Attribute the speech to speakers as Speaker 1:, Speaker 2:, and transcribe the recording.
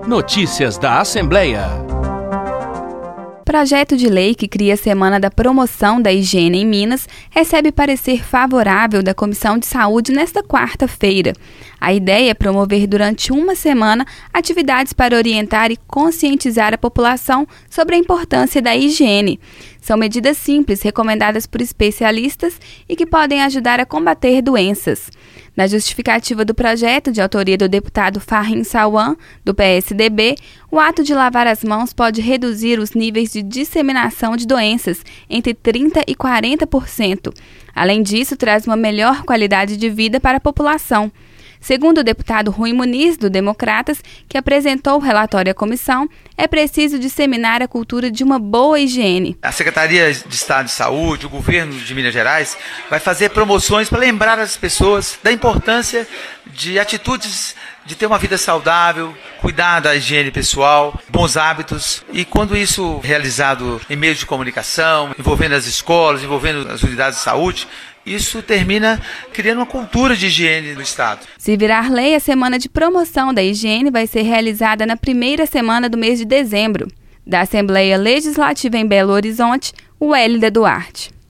Speaker 1: Notícias da Assembleia.
Speaker 2: Projeto de lei que cria a Semana da Promoção da Higiene em Minas recebe parecer favorável da Comissão de Saúde nesta quarta-feira. A ideia é promover durante uma semana atividades para orientar e conscientizar a população sobre a importância da higiene. São medidas simples recomendadas por especialistas e que podem ajudar a combater doenças. Na justificativa do projeto, de autoria do deputado Farrin Salwan, do PSDB, o ato de lavar as mãos pode reduzir os níveis de disseminação de doenças entre 30% e 40%. Além disso, traz uma melhor qualidade de vida para a população. Segundo o deputado Rui Muniz, do Democratas, que apresentou o relatório à comissão, é preciso disseminar a cultura de uma boa higiene.
Speaker 3: A Secretaria de Estado de Saúde, o governo de Minas Gerais, vai fazer promoções para lembrar as pessoas da importância de atitudes de ter uma vida saudável, cuidar da higiene pessoal, bons hábitos. E quando isso é realizado em meios de comunicação, envolvendo as escolas, envolvendo as unidades de saúde, isso termina criando uma cultura de higiene no Estado.
Speaker 2: Se virar lei, a Semana de Promoção da Higiene vai ser realizada na primeira semana do mês de dezembro. Da Assembleia Legislativa em Belo Horizonte, Wélida Duarte.